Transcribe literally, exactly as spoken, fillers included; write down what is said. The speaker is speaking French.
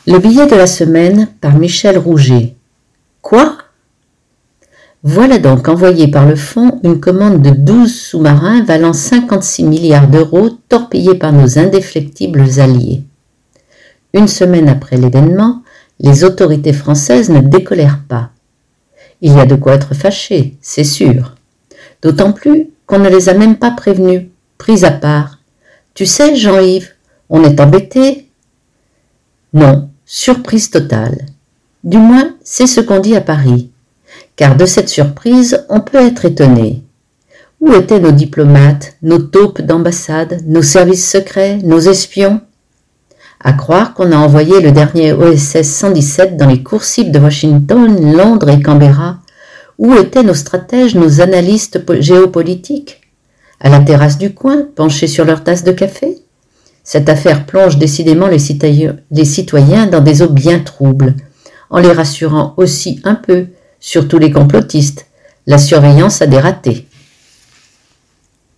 Le billet de la semaine par Michel Rouget. Quoi ? Voilà donc envoyé par le Fonds une commande de douze sous-marins valant cinquante-six milliards d'euros torpillés par nos indéflectibles alliés. Une semaine après l'événement, les autorités françaises ne décolèrent pas. Il y a de quoi être fâché, c'est sûr. D'autant plus qu'on ne les a même pas prévenus, pris à part. Tu sais, Jean-Yves, on est embêtés. Non, surprise totale. Du moins, c'est ce qu'on dit à Paris. Car de cette surprise, on peut être étonné. Où étaient nos diplomates, nos taupes d'ambassade, nos services secrets, nos espions ? À croire qu'on a envoyé le dernier O S S cent dix-sept dans les coursives de Washington, Londres et Canberra. Où étaient nos stratèges, nos analystes géopolitiques ? À la terrasse du coin, penchés sur leur tasse de café ? Cette affaire plonge décidément les citoyens, les citoyens dans des eaux bien troubles, en les rassurant aussi un peu, surtout les complotistes. La surveillance a des ratés.